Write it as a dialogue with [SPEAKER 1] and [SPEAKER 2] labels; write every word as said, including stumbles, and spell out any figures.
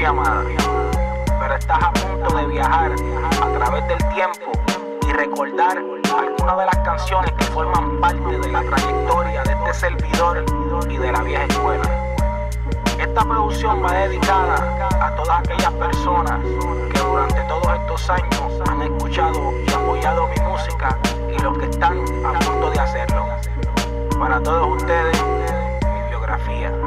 [SPEAKER 1] amada, pero estás a punto de viajar a través del tiempo y recordar algunas de las canciones que forman parte de la trayectoria de este servidor y de la vieja escuela. Esta producción va dedicada a todas aquellas personas que durante todos estos años han escuchado y apoyado mi música y los que están a punto de hacerlo. Para todos ustedes, mi biografía.